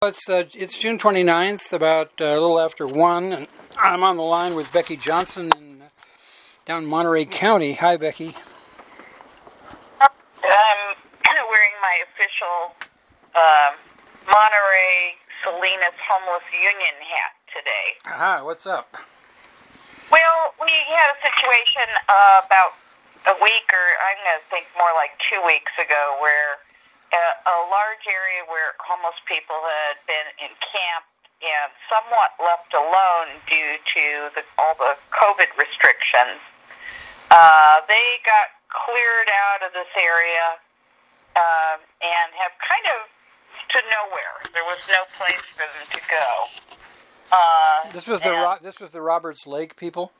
It's June 29th, about a little after 1, and I'm on the line with Becky Johnson down in Monterey County. Hi, Becky. I'm wearing my official Monterey Salinas Homeless Union hat today. Aha, what's up? Well, we had a situation about a week, or I'm going to think more like 2 weeks ago, where a large area where homeless people had been encamped and somewhat left alone due to all the COVID restrictions. They got cleared out of this area and have kind of to nowhere. There was no place for them to go. This was the Roberts Lake people?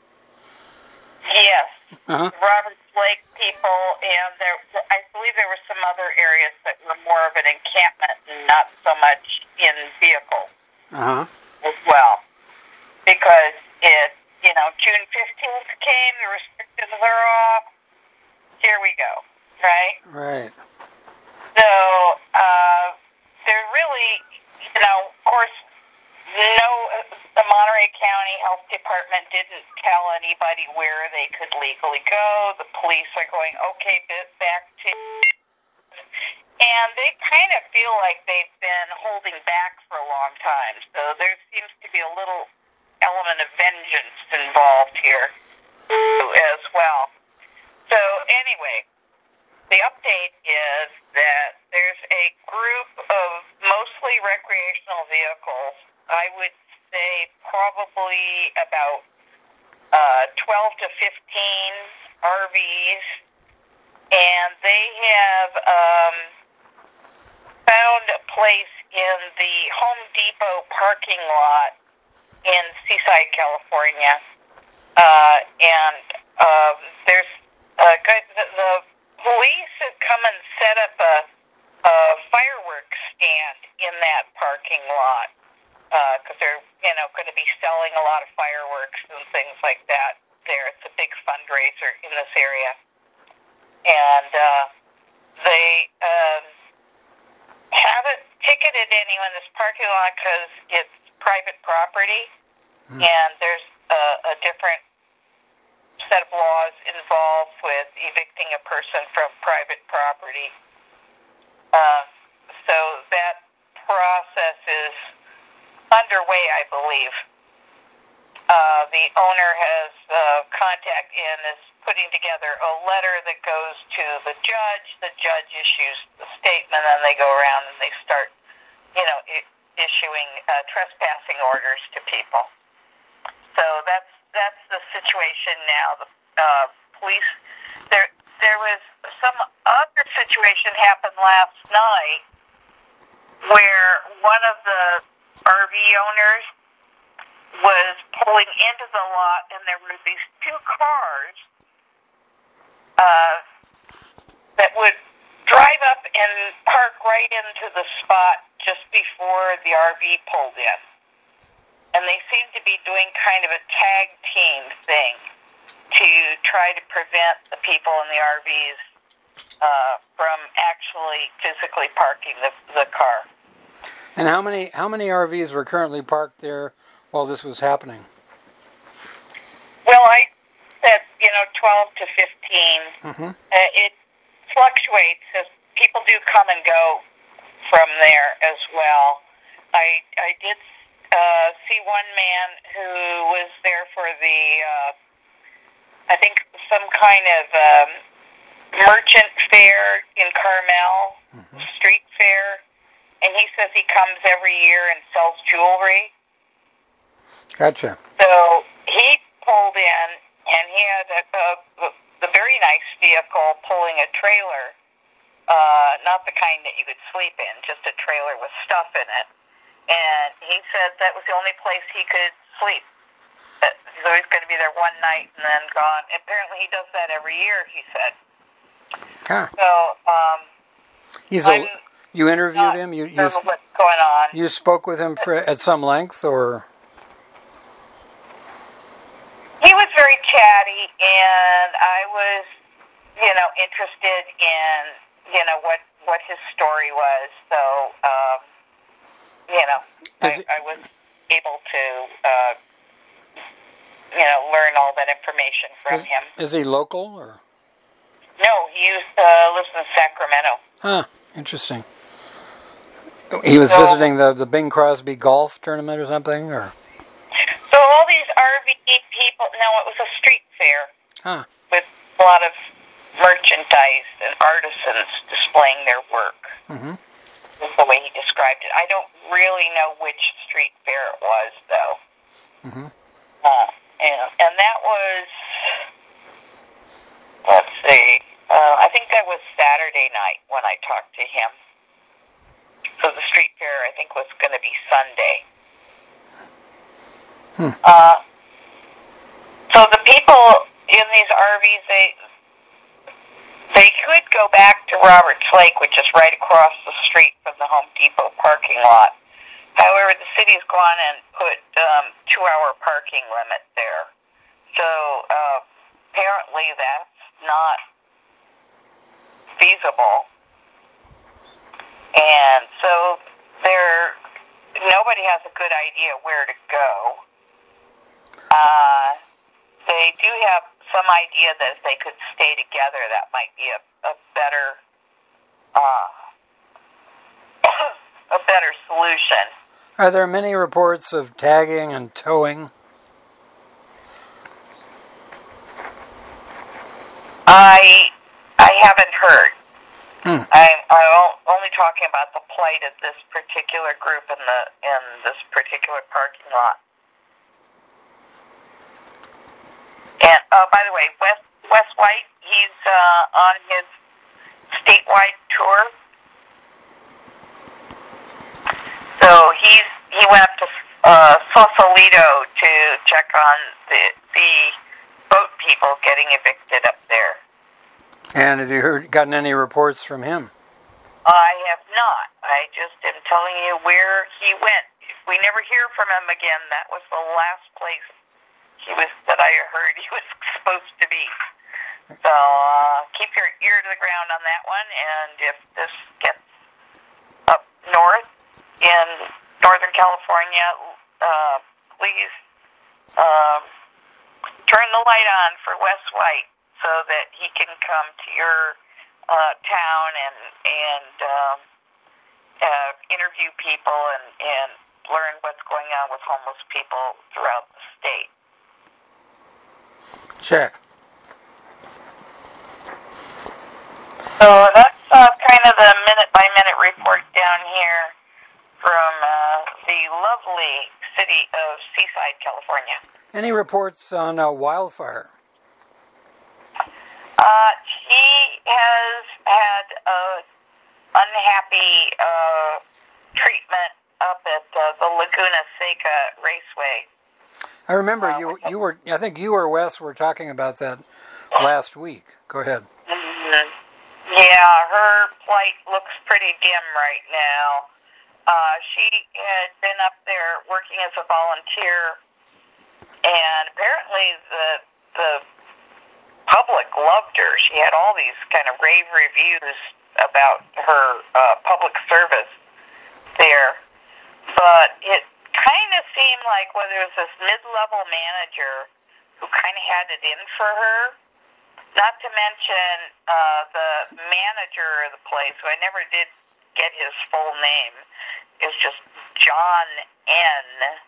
Yes. Uh-huh. Roberts Lake people, and I believe there were some other areas that were more of an encampment and not so much in vehicles as well. Because June 15th came, the restrictions are off, here we go, right? Right. So, they're really, of course, the Monterey County Health Department didn't tell anybody where they could legally go. The police are going, okay, back to... And they kind of feel like they've been holding back for a long time. So there seems to be a little element of vengeance involved here as well. So anyway, the update is that there's a group of mostly recreational vehicles. I would say probably about 12 to 15 RVs, and they have found a place in the Home Depot parking lot in Seaside, California, and there's the police have come and set up a fireworks stand in that parking lot. Because they're, going to be selling a lot of fireworks and things like that there. It's a big fundraiser in this area. And they haven't ticketed anyone in this parking lot because it's private property, and there's a different set of laws involved with evicting a person from private property. So that process is underway, I believe. The owner has contact and is putting together a letter that goes to the judge. The judge issues the statement, and they go around and they start, issuing trespassing orders to people. So that's the situation now. The police. There was some other situation happened last night where one of the RV owners was pulling into the lot, and there were these two cars that would drive up and park right into the spot just before the RV pulled in. And they seemed to be doing kind of a tag team thing to try to prevent the people in the RVs from actually physically parking the car. And how many RVs were currently parked there while this was happening? Well, I said 12 to 15. It fluctuates as people do come and go from there as well. I did see one man who was there for the I think some kind of merchant fair in Carmel, street fair. And he says he comes every year and sells jewelry. Gotcha. So he pulled in, and he had a very nice vehicle pulling a trailer, not the kind that you could sleep in, just a trailer with stuff in it. And he said that was the only place he could sleep. So he's going to be there one night and then gone. Apparently he does that every year, he said. Huh. So you interviewed him? You what's going on. You spoke with him at some length, or? He was very chatty, and I was, interested in, what his story was. So I was able to, learn all that information from him. Is he local or? No, he lives in Sacramento. Huh, interesting. He was visiting the Bing Crosby golf tournament or something, or? So all these RV people, no, it was a street fair with a lot of merchandise and artisans displaying their work. Mm-hmm. That's the way he described it. I don't really know which street fair it was, though. Mm-hmm. And that was, let's see, I think that was Saturday night when I talked to him. So the street fair, I think, was going to be Sunday. So the people in these RVs, they could go back to Roberts Lake, which is right across the street from the Home Depot parking lot. However, the city's gone and put 2-hour parking limit there. So apparently that's not feasible. And so nobody has a good idea where to go. They do have some idea that if they could stay together, that might be a better a better solution. Are there many reports of tagging and towing? I haven't heard. I'm only talking about the plight of this particular group in this particular parking lot. And by the way, Wes White, he's on his statewide tour. So he went up to Sausalito to check on the boat people getting evicted up there. And have you gotten any reports from him? I have not. I just am telling you where he went. If we never hear from him again, that was the last place that I heard he was supposed to be. So keep your ear to the ground on that one, and if this gets up north in Northern California, please turn the light on for Wes White so that he can come to your town and interview people and learn what's going on with homeless people throughout the state. Check. So that's kind of the minute-by-minute report down here from the lovely city of Seaside, California. Any reports on wildfire? He has had unhappy treatment up at the Laguna Seca Raceway. I remember you were. I think you or Wes were talking about that last week. Go ahead. Mm-hmm. Yeah, her plight looks pretty dim right now. She had been up there working as a volunteer, and apparently the public loved her. She had all these kind of rave reviews about her public service there, but it kind of seemed like whether it was this mid-level manager who kind of had it in for her, not to mention the manager of the place, who I never did get his full name, is just John N.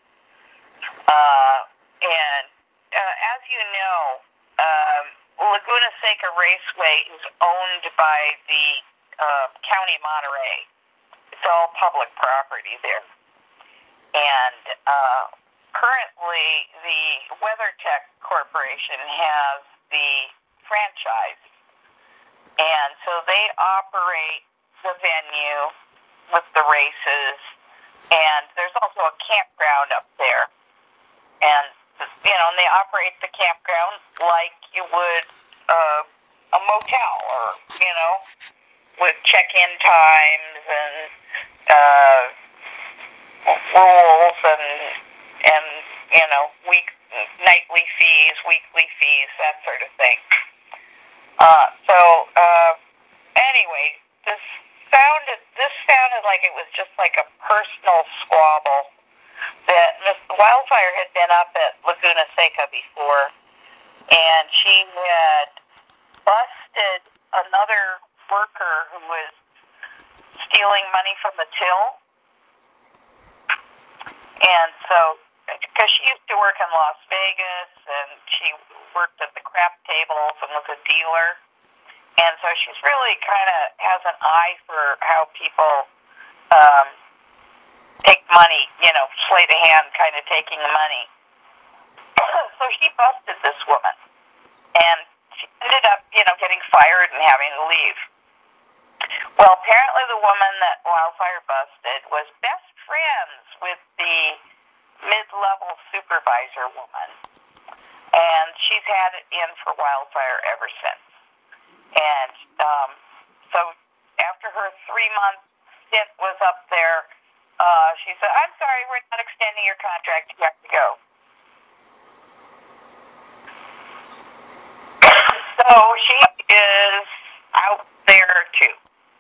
And as you know, Laguna Seca Raceway is owned by the County Monterey. It's all public property there. And currently, the WeatherTech Corporation has the franchise. And so they operate the venue with the races. And there's also a campground up there. And, and they operate the campground like you would a motel or, with check-in times and rules and nightly fees, weekly fees, that sort of thing. Anyway, this sounded like it was just like a personal squabble. That Miss Wildfire had been up at Laguna Seca before, and she had busted another worker who was stealing money from the till. And so, because she used to work in Las Vegas, and she worked at the crap tables and was a dealer. And so she's really kind of has an eye for how people take money, sleight of hand kind of taking the money. So she busted this woman. And she ended up, getting fired and having to leave. Well, apparently the woman that Wildfire busted was best friends with the mid-level supervisor woman. And she's had it in for Wildfire ever since. And so after her 3-month stint was up there, she said, "I'm sorry, we're not extending your contract. You have to go." So she is out there too.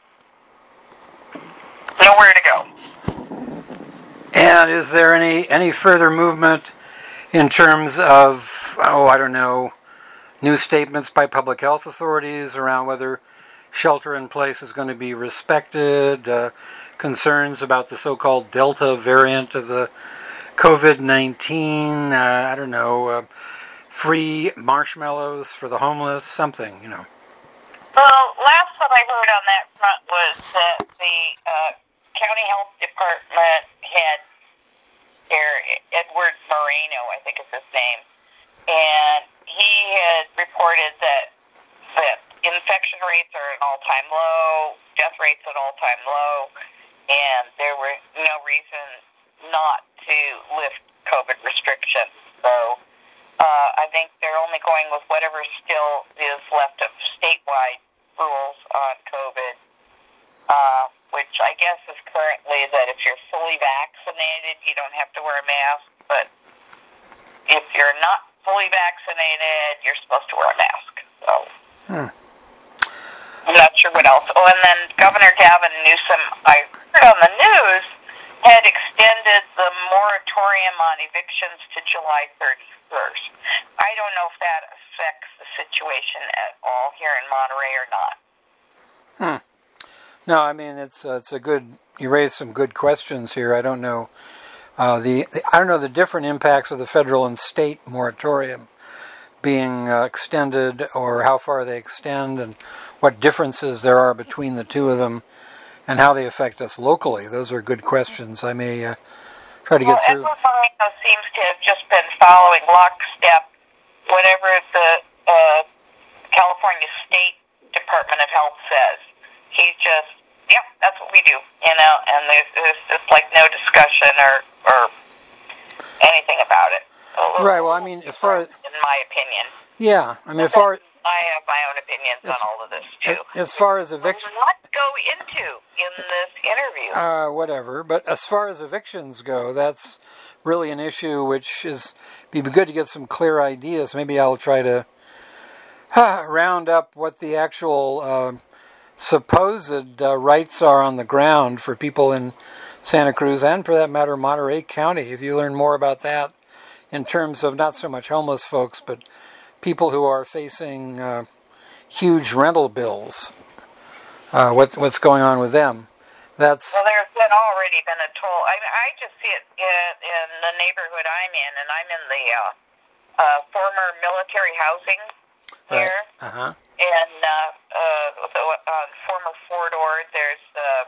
Nowhere to go. And is there any further movement in terms of, new statements by public health authorities around whether shelter in place is going to be respected, concerns about the so-called Delta variant of the COVID-19, free marshmallows for the homeless, something, Well, last what I heard on that front was that the county health department head there, Edward Moreno, I think is his name, and he had reported that infection rates are at an all-time low, death rates at an all-time low, and there were no reason not to lift COVID restrictions. So I think they're only going with whatever still is left of statewide rules on COVID, which I guess is currently that if you're fully vaccinated, you don't have to wear a mask, but if you're not fully vaccinated, you're supposed to wear a mask. So I'm not sure what else. Oh, and then Governor Gavin Newsom, I heard on the news, had extended the moratorium on evictions to July 31st. I don't know if that affects the situation at all here in Monterey or not. No, I mean it's a good. You raised some good questions here. I don't know the different impacts of the federal and state moratorium being extended, or how far they extend, and what differences there are between the two of them, and how they affect us locally. Those are good questions. I may try to get through. Edward Moreno seems to have just been following lockstep whatever the California State Department of Health says. He's just, that's what we do, and there's just like no discussion or anything about it. Right, well, I mean, as far as... In my opinion. Yeah, I mean, as far as... I have my own opinions on all of this, too. As far as eviction... What go into in this interview? Whatever, but as far as evictions go, that's really an issue which be good to get some clear ideas. Maybe I'll try to round up what the actual supposed rights are on the ground for people in Santa Cruz, and for that matter, Monterey County. If you learn more about that in terms of not so much homeless folks, but people who are facing huge rental bills, what's going on with them. Well, there's already been a toll. I just see it in the neighborhood I'm in, and I'm in the former military housing here. Right. Uh-huh. And on former Fort Ord, there's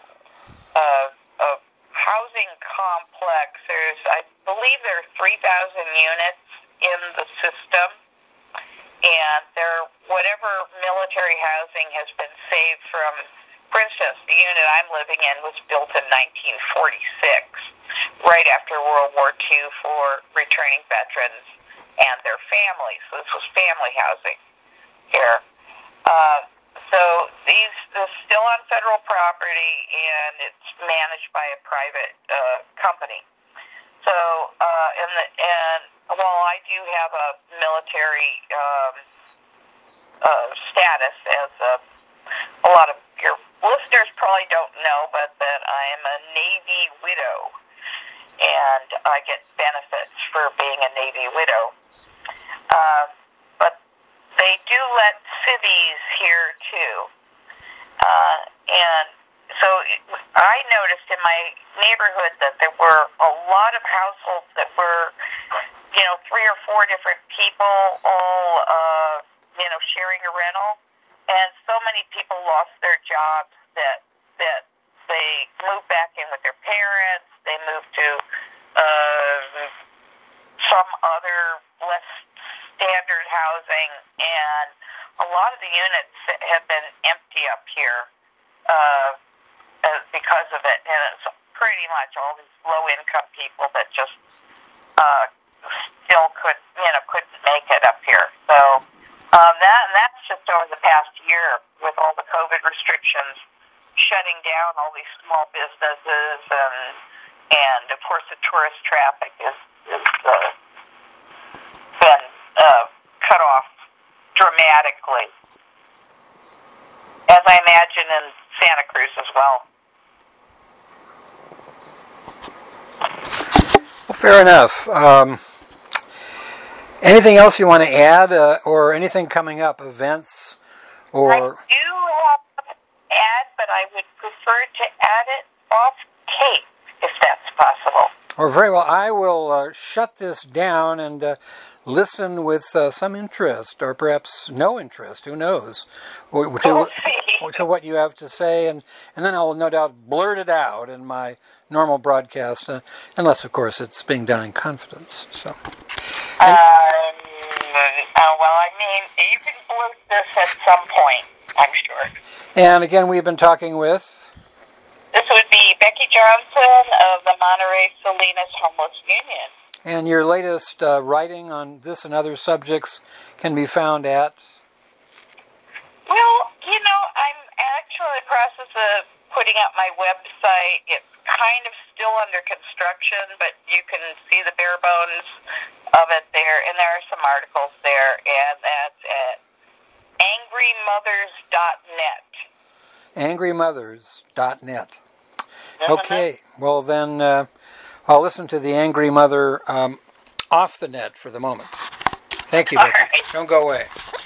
a housing complex. I believe there are 3,000 units in the system, and whatever military housing has been saved from. For instance, the unit I'm living in was built in 1946, right after World War II, for returning veterans and their families. So this was family housing here. So this is still on federal property, and it's managed by a private company. So, while I do have a military status, as a lot of your listeners probably don't know, but that I am a Navy widow, and I get benefits for being a Navy widow. But they do let civvies here, too. And so I noticed in my neighborhood that there were a lot of households that were, 3 or 4 different people all, sharing a rental. And so many people lost their jobs that they moved back in with their parents. They moved to some other less standard housing, and a lot of the units have been empty up here because of it. And it's pretty much all these low-income people that just still couldn't make it up here. So that's just over the past year with all the COVID restrictions shutting down all these small businesses, and of course the tourist traffic is been cut off dramatically, as I imagine in Santa Cruz as well. Well, fair enough. Anything else you want to add, or anything coming up, events, or? I do have to add, but I would prefer to add it off tape, if that's possible. Or very well, I will shut this down and listen with some interest, or perhaps no interest, who knows, to what you have to say, and then I'll no doubt blurt it out in my normal broadcast, unless, of course, it's being done in confidence. So. You can blurt this at some point, I'm sure. And again, we've been talking with? This would be Becky Johnson of the Monterey Salinas Homeless Union. And your latest writing on this and other subjects can be found at? Well, I'm actually in the process of putting up my website. It's kind of still under construction, but you can see the bare bones of it there, and there are some articles there, and that's at angrymothers.net. angrymothers.net. Okay, well then I'll listen to the Angry Mother off the net for the moment. Thank you, Becky. Right. Don't go away.